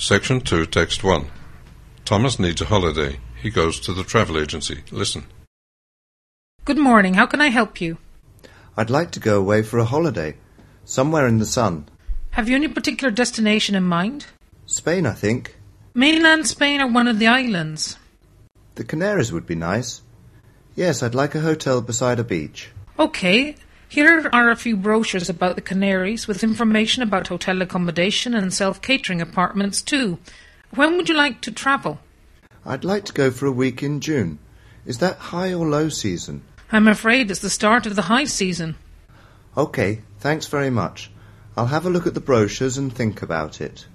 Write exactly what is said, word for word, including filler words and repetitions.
Section two, Text one. Thomas needs a holiday. He goes to the travel agency. Listen. Good morning. How can I help you? I'd like to go away for a holiday, somewhere in the sun. Have you any particular destination in mind? Spain, I think. Mainland Spain or one of the islands? The Canaries would be nice. Yes, I'd like a hotel beside a beach. Okay. Here are a few brochures about the Canaries with information about hotel accommodation and self-catering apartments too. When would you like to travel? I'd like to go for a week in June. Is that high or low season? I'm afraid it's the start of the high season. Okay, thanks very much. I'll have a look at the brochures and think about it.